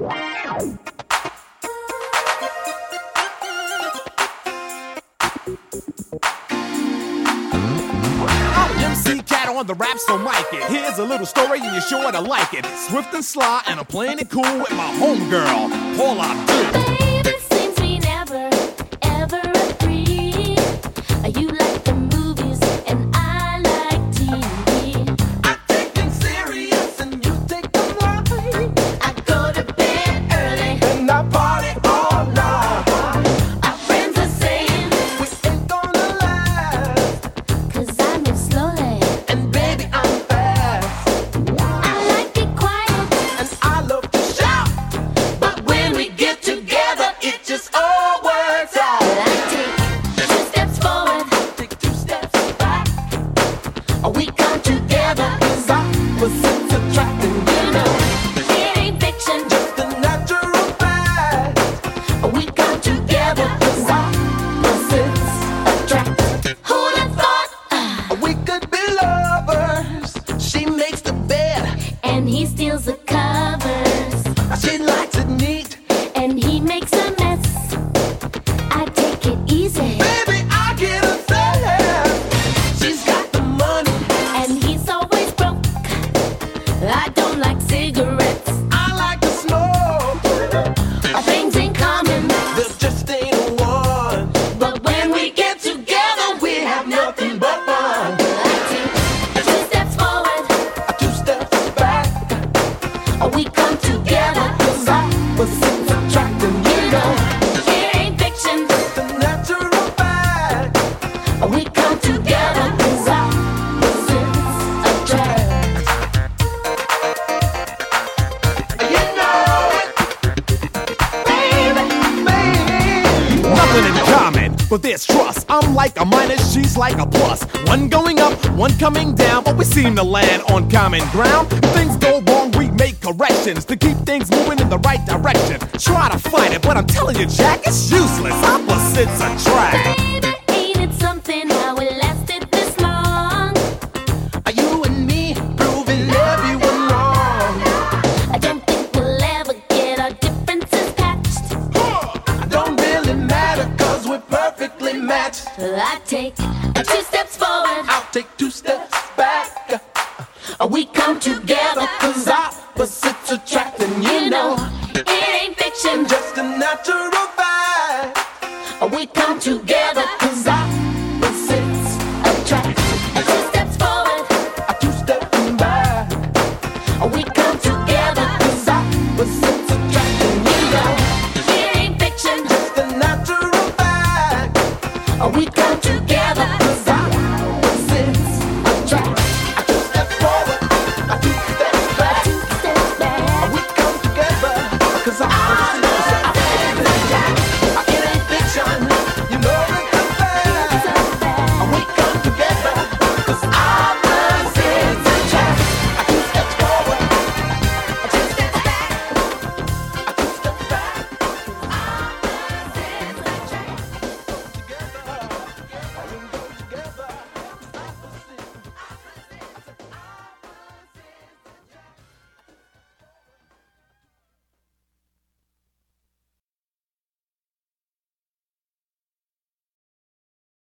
MC Cat on the rap, so mic it. Here's a little story and you're sure to like it. Swift and sly, and I'm playing it cool with my homegirl, Paula Abdul. Baby, seems we never, ever agree. You like the movies and I like TV. I take things serious and you take them light. I go to bed early And I party all night. our friends are saying, We ain't gonna last. 'cause I move slowly. And baby, I'm fast. I like it quiet, And I love to shout. But when we get together, it just all works but out. I take 2 steps forward. Take 2 steps back. We come together 'cause opposites attract. And you know, It ain't fiction. just a natural fact. We come together 'cause opposites attract. Who'd have thought? We could be lovers. She makes the bed. And he steals the covers. She likes it neat. And he makes a mess. I take it easy. Baby, I get upset. She's got the money. And he's always broke. I don't like cigarettes. I like to smoke. Things in common. There just ain't one. But when we get together, We have nothing but fun. I take 2 steps forward. 2 steps back. We come together. 'Cause opposites attract. And you You know, know, it ain't fiction. the natural fact. We come together 'cause opposites attract. You know it. Baby, baby. Nothing in common, but there's trust. I'm like a minus, she's like a plus. One going up, one coming down, but we seem to land on common ground. If things go wrong, we make corrections to keep things moving in the right direction. Try to fight it, but I'm telling you, Jack, it's useless. Opposites attract. Baby, ain't it something how it lasted this long? Are you and me proving everyone wrong? I don't think we'll ever get our differences patched. Don't really matter 'cause we're perfectly matched. I take 2 steps forward. I'll take 2 steps back. We come together 'cause opposites attract. And you know, it ain't fiction. just a natural fact. We come together 'cause opposites attract. 2 steps forward. 2 steps back. We come together 'cause Opposites attract. And you know, it ain't fiction. just a natural fact. We